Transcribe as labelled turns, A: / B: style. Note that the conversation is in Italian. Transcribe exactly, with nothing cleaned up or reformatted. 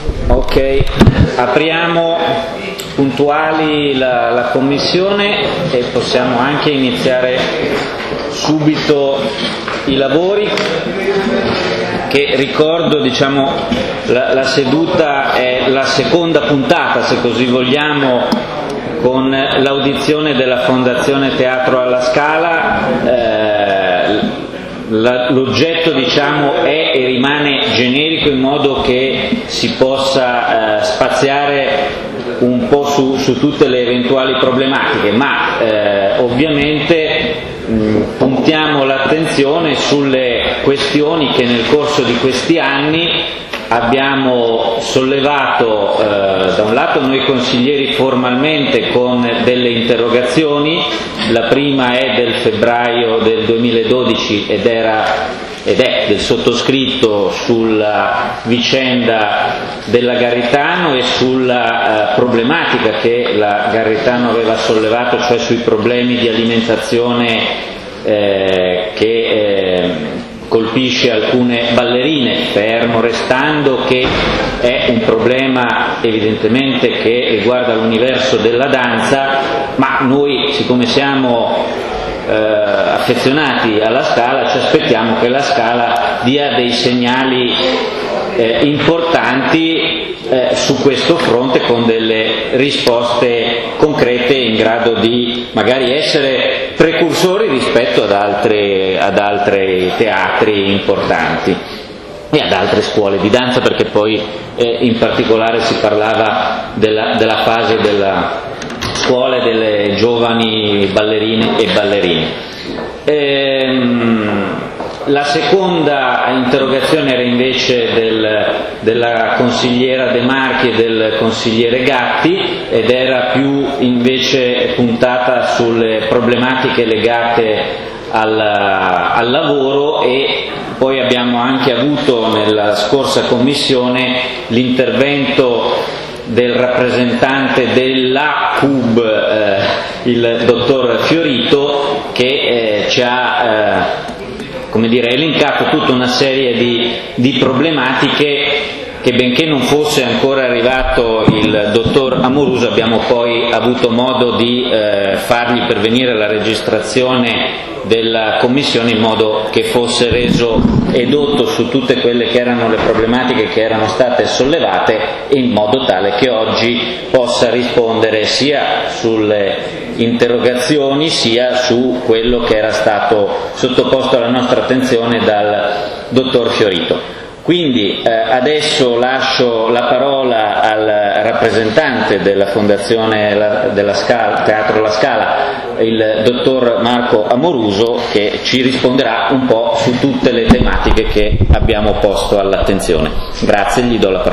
A: Ok, apriamo puntuali la, la commissione e possiamo anche iniziare subito i lavori, che ricordo, diciamo, la, la seduta è la seconda puntata, se così vogliamo, con l'audizione della Fondazione Teatro alla Scala. Eh, la, l'oggetto, diciamo, è e rimane generico, in modo che si possa eh, spaziare un po' su, su tutte le eventuali problematiche, ma eh, ovviamente mh, puntiamo l'attenzione sulle questioni che nel corso di questi anni abbiamo sollevato, eh, da un lato noi consiglieri formalmente con delle interrogazioni. La prima è del febbraio del duemiladodici ed era ed è del sottoscritto sulla vicenda della Garritano e sulla eh, problematica che la Garritano aveva sollevato, cioè sui problemi di alimentazione eh, che eh, colpisce alcune ballerine, fermo restando che è un problema evidentemente che riguarda l'universo della danza, ma noi, siccome siamo eh, affezionati alla Scala, ci aspettiamo che la Scala dia dei segnali eh, importanti eh, su questo fronte, con delle risposte concrete in grado di magari essere precursori rispetto ad altre, ad altri teatri importanti e ad altre scuole di danza, perché poi eh, in particolare si parlava della, della fase della scuola e delle giovani ballerine e ballerini. Ehm, La seconda interrogazione era invece del, della consigliera De Marchi e del consigliere Gatti, ed era più invece puntata sulle problematiche legate al, al lavoro, e poi abbiamo anche avuto nella scorsa commissione l'intervento del rappresentante della C U B, eh, il dottor Fiorito, che eh, ci ha eh, come dire, elencato tutta una serie di, di problematiche che, benché non fosse ancora arrivato il dottor Amoruso, abbiamo poi avuto modo di eh, fargli pervenire la registrazione della commissione, in modo che fosse reso edotto su tutte quelle che erano le problematiche che erano state sollevate, in modo tale che oggi possa rispondere sia sulle interrogazioni sia su quello che era stato sottoposto alla nostra attenzione dal dottor Fiorito. Quindi eh, adesso lascio la parola al rappresentante della Fondazione la, della Scala, Teatro La Scala, il dottor Marco Amoruso, che ci risponderà un po' su tutte le tematiche che abbiamo posto all'attenzione. Grazie, gli do la parola.